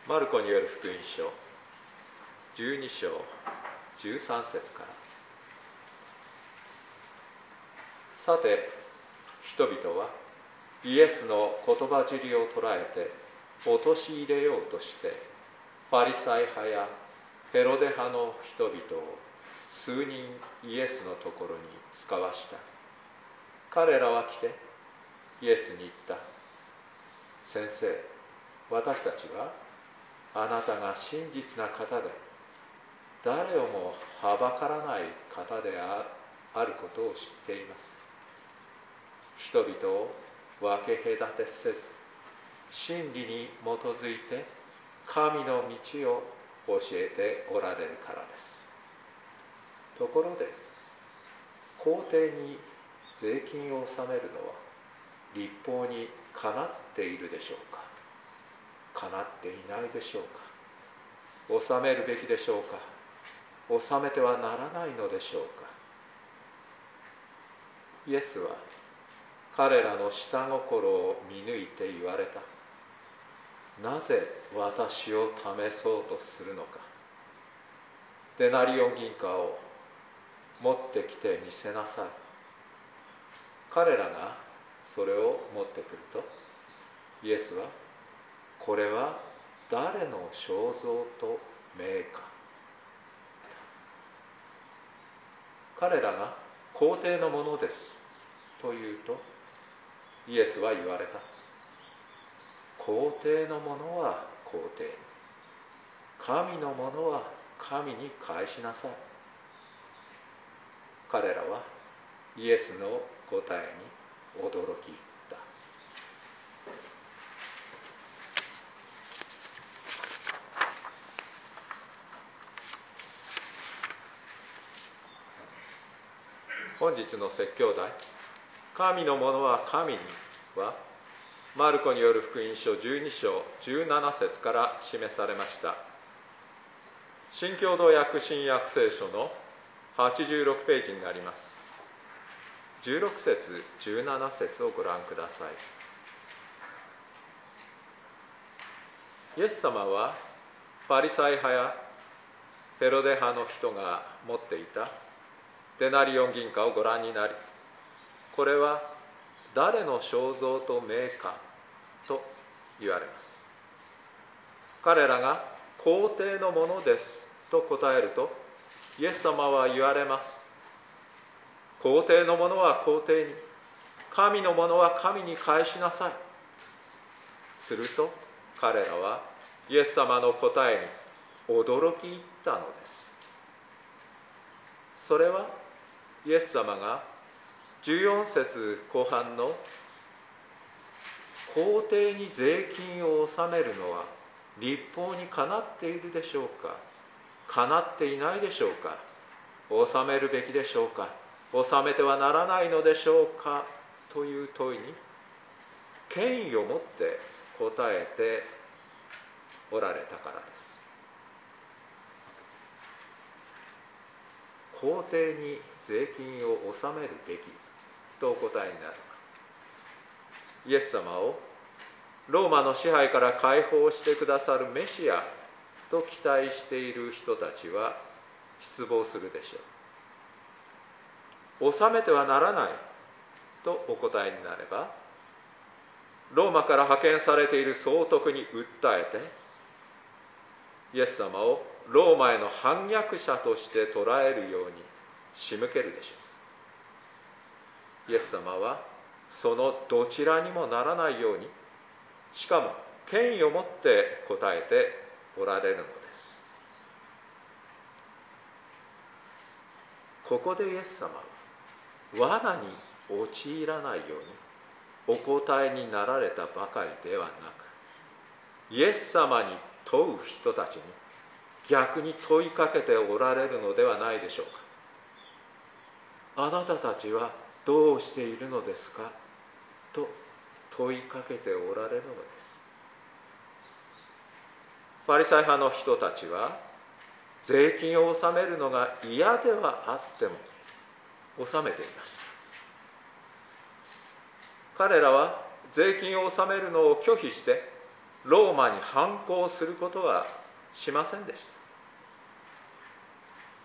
マルコによる福音書12章13節から。さて人々はイエスの言葉尻を捉えて陥れようとして、ファリサイ派やヘロデ派の人々を数人イエスのところに使わした。彼らは来てイエスに言った。先生、私たちはあなたが真実な方で、誰をもはばからない方であることを知っています。人々を分け隔てせず、真理に基づいて神の道を教えておられるからです。ところで、公邸に税金を納めるのは律法にかなっているでしょうか。かなっていないでしょうか。納めるべきでしょうか。納めてはならないのでしょうか。イエスは彼らの下心を見抜いて言われた。なぜ私を試そうとするのか。デナリオン銀貨を持ってきてみせなさい。彼らがそれを持ってくると、イエスは、これは誰の肖像と名か。彼らが皇帝のものですと言うと、イエスは言われた。皇帝のものは皇帝に、神のものは神に返しなさい。彼らはイエスの答えに驚き入った。本日の説教題、神のものは神には、マルコによる福音書12章17節から示されました。新共同訳新約聖書の86ページになります。16節17節をご覧ください。イエス様はファリサイ派やヘロデ派の人が持っていたデナリオン銀貨をご覧になり、これは誰の肖像と名かと言われます。彼らが皇帝のものですと答えると、イエス様は言われます。皇帝のものは皇帝に、神のものは神に返しなさい。すると彼らはイエス様の答えに驚き入ったのです。それはイエス様が14節後半の皇帝に税金を納めるのは律法にかなっているでしょうか、かなっていないでしょうか、納めるべきでしょうか、納めてはならないのでしょうかという問いに権威を持って答えておられたからです。皇帝に税金を納めるべきとお答えになる。イエス様をローマの支配から解放してくださるメシアと期待している人たちは失望するでしょう。納めてはならないとお答えになれば、ローマから派遣されている総督に訴えて、イエス様をローマへの反逆者として捉えるように仕向けるでしょう。イエス様はそのどちらにもならないように、しかも権威を持って答えておられるのです。ここでイエス様は罠に陥らないようにお答えになられたばかりではなく、イエス様に問う人たちに逆に問いかけておられるのではないでしょうか。あなたたちはどうしているのですかと問いかけておられるのです。ファリサイ派の人たちは税金を納めるのが嫌ではあっても納めていました。彼らは税金を納めるのを拒否してローマに反抗することはしませんでした。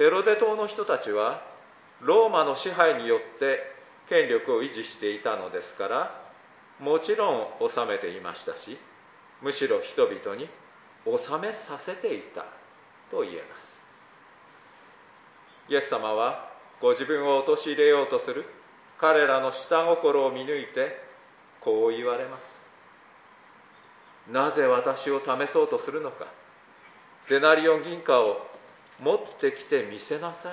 ヘロデ島の人たちはローマの支配によって権力を維持していたのですから、もちろん治めていましたし、むしろ人々に治めさせていたと言えます。イエス様はご自分を陥れようとする彼らの下心を見抜いてこう言われます。なぜ私を試そうとするのか。デナリオン銀貨を持ってきてみせなさ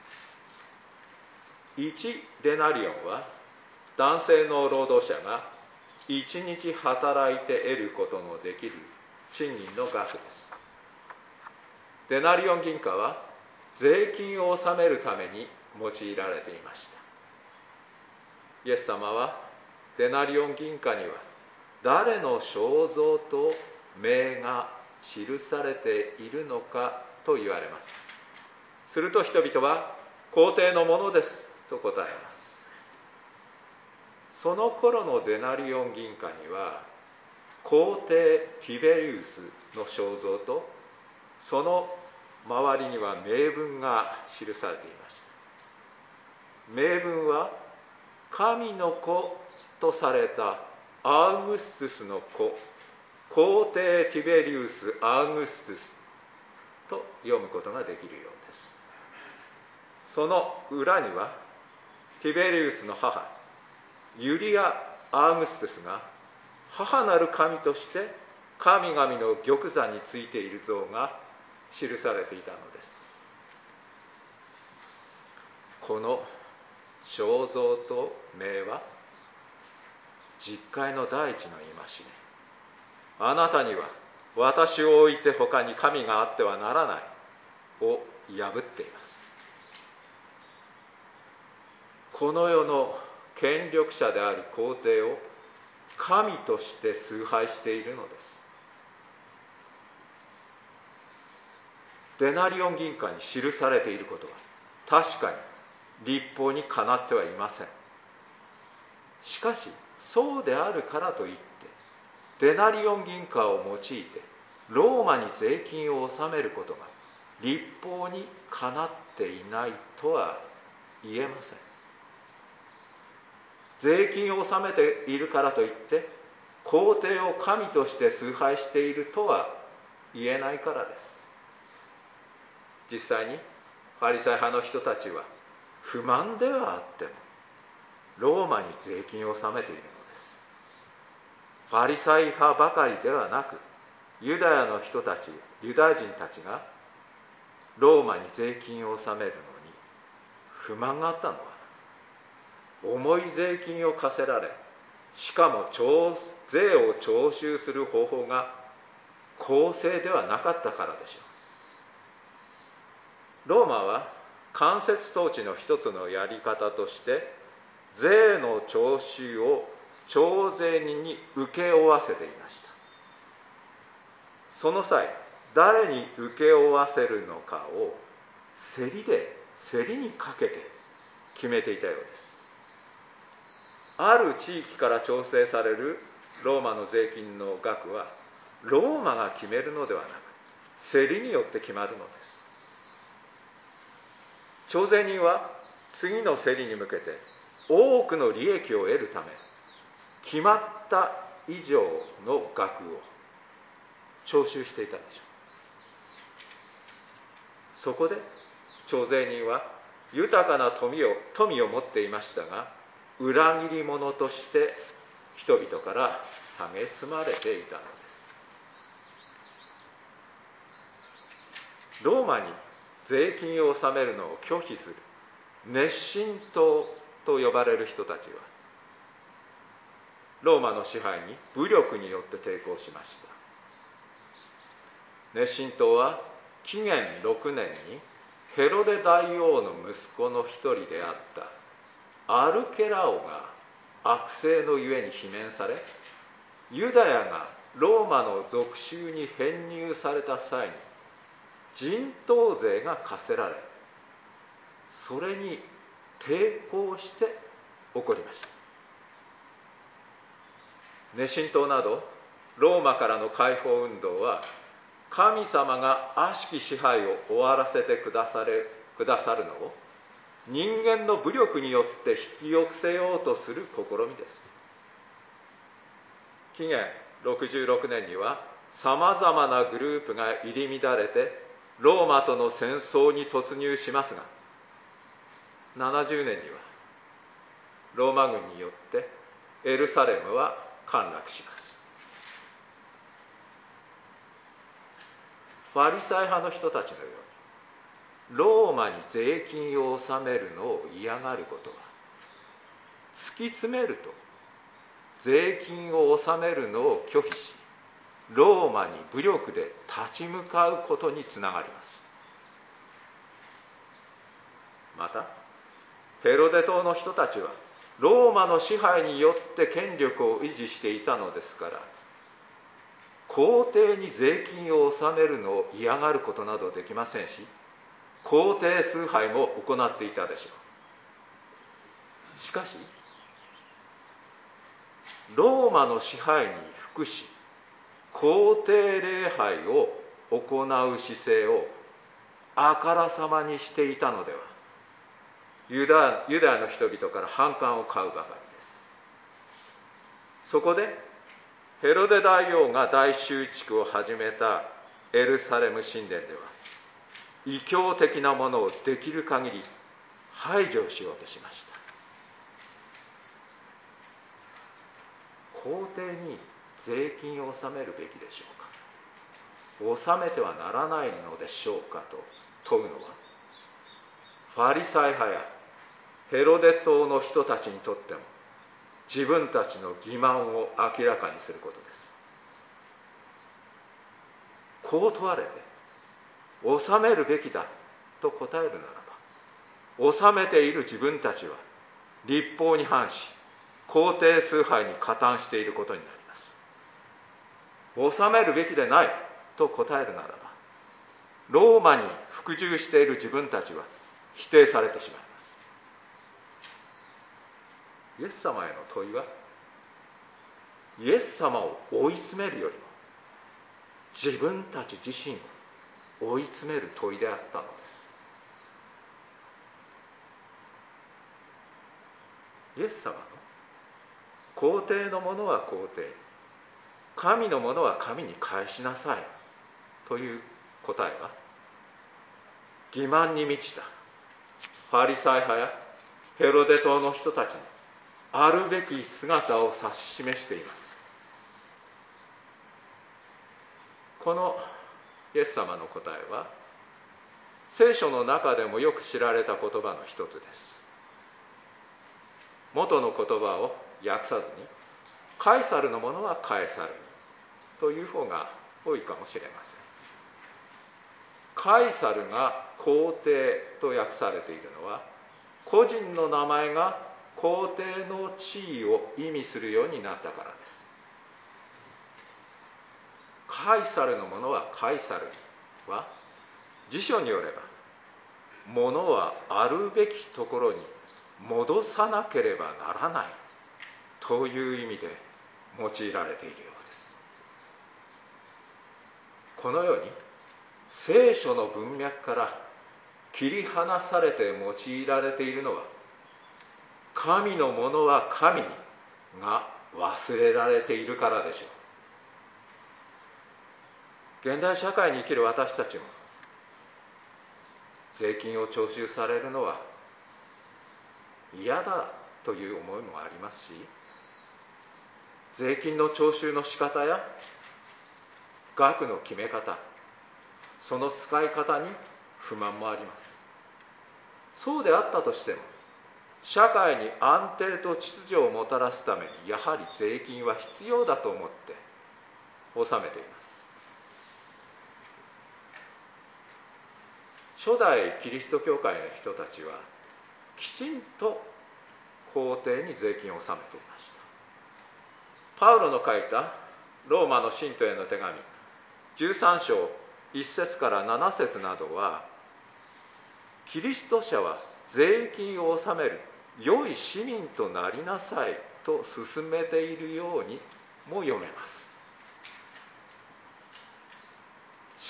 い。1デナリオンは男性の労働者が1日働いて得ることのできる賃金の額です。デナリオン銀貨は税金を納めるために用いられていました。イエス様はデナリオン銀貨には誰の肖像と名が記されているのかと言われます。すると人々は皇帝のものですと答えます。その頃のデナリオン銀貨には皇帝ティベリウスの肖像とその周りには銘文が記されていました。銘文は神の子とされたアウグストゥスの子、皇帝ティベリウス・アウグストゥスと読むことができるようです。その裏にはティベリウスの母ユリア・アウグストゥスが母なる神として神々の玉座についている像が記されていたのです。この肖像と名は実戒の第一の戒め。あなたには私を置いて他に神があってはならないを破っています。この世の権力者である皇帝を神として崇拝しているのです。デナリオン銀貨に記されていることは確かに律法にかなってはいません。しかしそうであるからといってデナリオン銀貨を用いてローマに税金を納めることが律法にかなっていないとは言えません。税金を納めているからといって皇帝を神として崇拝しているとは言えないからです。実際にファリサイ派の人たちは不満ではあってもローマに税金を納めているのです。ファリサイ派ばかりではなくユダヤの人たち、ユダヤ人たちがローマに税金を納めるのに不満があったのは重い税金を課せられ、しかも税を徴収する方法が公正ではなかったからでしょう。ローマは間接統治の一つのやり方として税の徴収を徴税人に請け負わせていました。その際誰に請け負わせるのかを競りにかけて決めていたようです。ある地域から調整されるローマの税金の額はローマが決めるのではなく競りによって決まるのです。徴税人は次の競りに向けて多くの利益を得るため決まった以上の額を徴収していたでしょう。そこで徴税人は豊かな富を持っていましたが裏切り者として人々から蔑まれていたのです。ローマに税金を納めるのを拒否する熱心党と呼ばれる人たちはローマの支配に武力によって抵抗しました。熱心党は紀元6年にヘロデ大王の息子の一人であったアルケラオが悪政のゆえに罷免され、ユダヤがローマの属州に編入された際に人頭税が課せられ、それに抵抗して起こりました。熱心党などローマからの解放運動は、神様が悪しき支配を終わらせてくださるのを人間の武力によって引き寄せようとする試みです。紀元66年にはさまざまなグループが入り乱れてローマとの戦争に突入しますが、70年にはローマ軍によってエルサレムは陥落します。ファリサイ派の人たちのようにローマに税金を納めるのを嫌がることは、突き詰めると税金を納めるのを拒否し、ローマに武力で立ち向かうことにつながります。またヘロデ島の人たちはローマの支配によって権力を維持していたのですから、皇帝に税金を納めるのを嫌がることなどできませんし、皇帝崇拝も行っていたでしょう。しかしローマの支配に服し、皇帝礼拝を行う姿勢をあからさまにしていたのでは、ユダヤの人々から反感を買うばかりです。そこでヘロデ大王が大修築を始めたエルサレム神殿では、異教的なものをできる限り排除しようとしました。皇帝に税金を納めるべきでしょうか、納めてはならないのでしょうかと問うのは、ファリサイ派やヘロデ島の人たちにとっても自分たちの欺瞞を明らかにすることです。こう問われて納めるべきだと答えるならば、納めている自分たちは律法に反し皇帝崇拝に加担していることになります。納めるべきでないと答えるならば、ローマに服従している自分たちは否定されてしまいます。イエス様への問いは、イエス様を追い詰めるよりも自分たち自身を追い詰める問いであったのです。イエス様の皇帝のものは皇帝、神のものは神に返しなさいという答えは、欺瞞に満ちたファリサイ派やヘロデ島の人たちのあるべき姿を指し示しています。このイエス様の答えは、聖書の中でもよく知られた言葉の一つです。元の言葉を訳さずに、カイサルのものはカエサルにという方が多いかもしれません。カイサルが皇帝と訳されているのは、個人の名前が皇帝の地位を意味するようになったからです。カイサルのものはカイサルは、辞書によれば、ものはあるべきところに戻さなければならないという意味で用いられているようです。このように聖書の文脈から切り離されて用いられているのは、神のものは神にが忘れられているからでしょう。現代社会に生きる私たちも、税金を徴収されるのは嫌だという思いもありますし、税金の徴収の仕方や額の決め方、その使い方に不満もあります。そうであったとしても、社会に安定と秩序をもたらすためにやはり税金は必要だと思って納めています。初代キリスト教会の人たちはきちんと皇帝に税金を納めていました。パウロの書いたローマの信徒への手紙13章1節から7節などは、キリスト者は税金を納める良い市民となりなさいと進めているようにも読めます。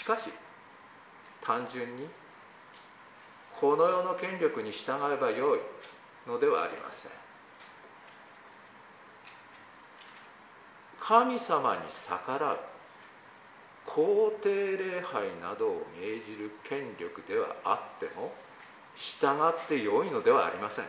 かし単純にこの世の権力に従えばよいのではありません。神様に逆らう皇帝礼拝などを命じる権力ではあっても従ってよいのではありません。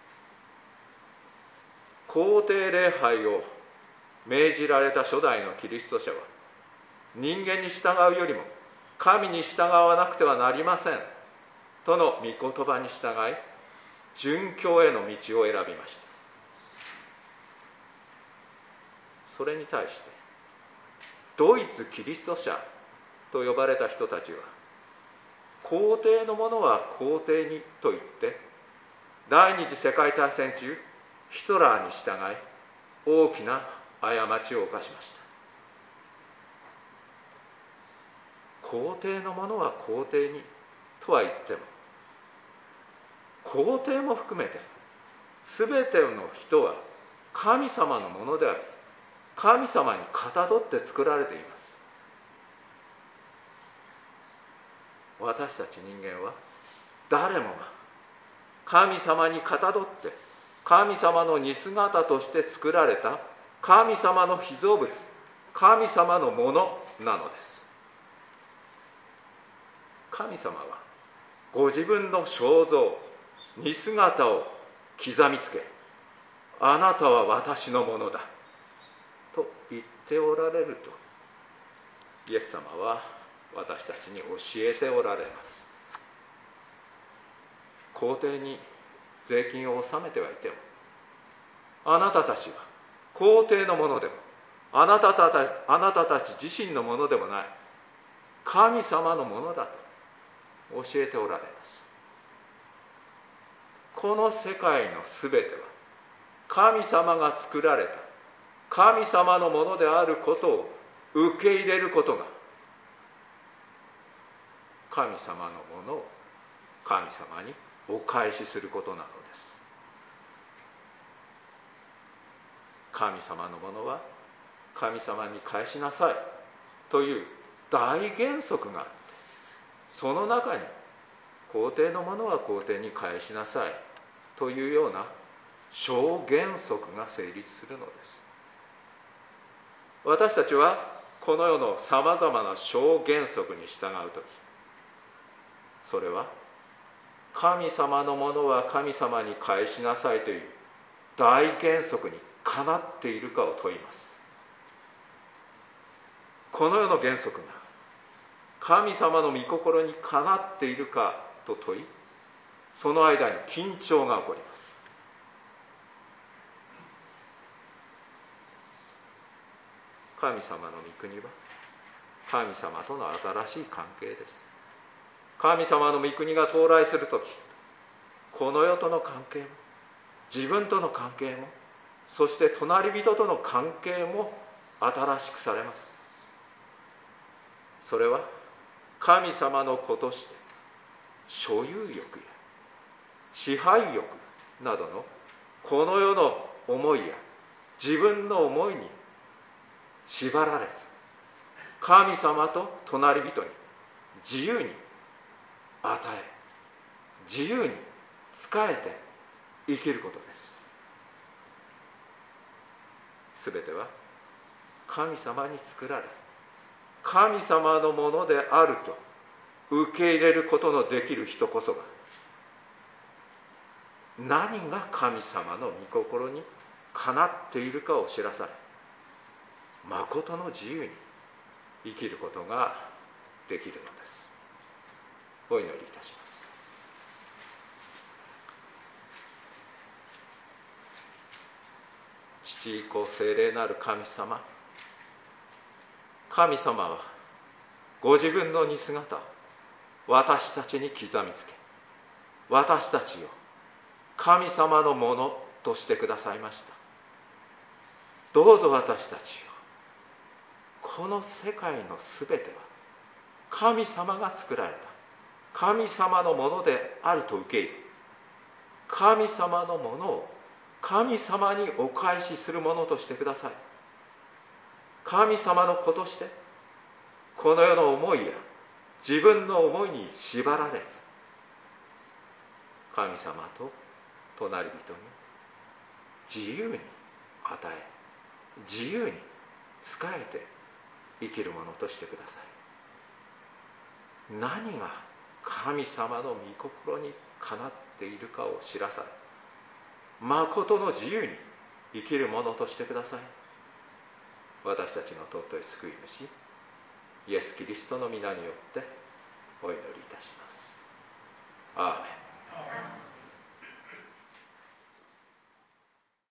皇帝礼拝を命じられた初代のキリスト者は、人間に従うよりも神に従わなくてはなりませんとの御言葉に従い、殉教への道を選びました。それに対してドイツキリスト者と呼ばれた人たちは、皇帝のものは皇帝にと言って、第二次世界大戦中ヒトラーに従い大きな過ちを犯しました。皇帝のものは皇帝にとは言っても、皇帝も含めて全ての人は神様のものであり、神様にかたどって作られています。私たち人間は誰もが神様にかたどって神様の似姿として作られた神様の被造物、神様のものなのです。神様はご自分の肖像、似姿を刻みつけ、あなたは私のものだと言っておられると、イエス様は私たちに教えておられます。皇帝に税金を納めてはいても、あなたたちは皇帝のものでもあなたたち自身のものでもない、神様のものだと教えておられます。この世界のすべては神様が作られた神様のものであることを受け入れることが、神様のものを神様にお返しすることなのです。神様のものは神様に返しなさいという大原則があって、その中に皇帝のものは皇帝に返しなさいというような小原則が成立するのです。私たちはこの世のさまざまな小原則に従うとき、それは神様のものは神様に返しなさいという大原則にかなっているかを問います。この世の原則が神様の御心にかなっているかと問い、その間に緊張が起こります。神様の御国は神様との新しい関係です。神様の御国が到来するとき、この世との関係も自分との関係も、そして隣人との関係も新しくされます。それは神様の子として所有欲や支配欲などのこの世の思いや自分の思いに縛られず、神様と隣人に自由に与え、自由に仕えて生きることです。すべては神様に作られ、神様のものであると受け入れることのできる人こそが、何が神様の御心にかなっているかを知らされ、まことの自由に生きることができるのです。お祈りいたします。父子聖霊なる神様、神様はご自分の似姿を私たちに刻みつけ、私たちを神様のものとしてくださいました。どうぞ私たちを、この世界のすべては神様が作られた神様のものであると受け入れ、神様のものを神様にお返しするものとしてください。神様の子としてこの世の思いや自分の思いに縛られず、神様と隣人に自由に与え、自由に仕えて生きるものとしてください。何が神様の御心にかなっているかを知らされ、まことの自由に生きるものとしてください。私たちの尊い救い主イエス・キリストの皆によってお祈りいたします。アーメン。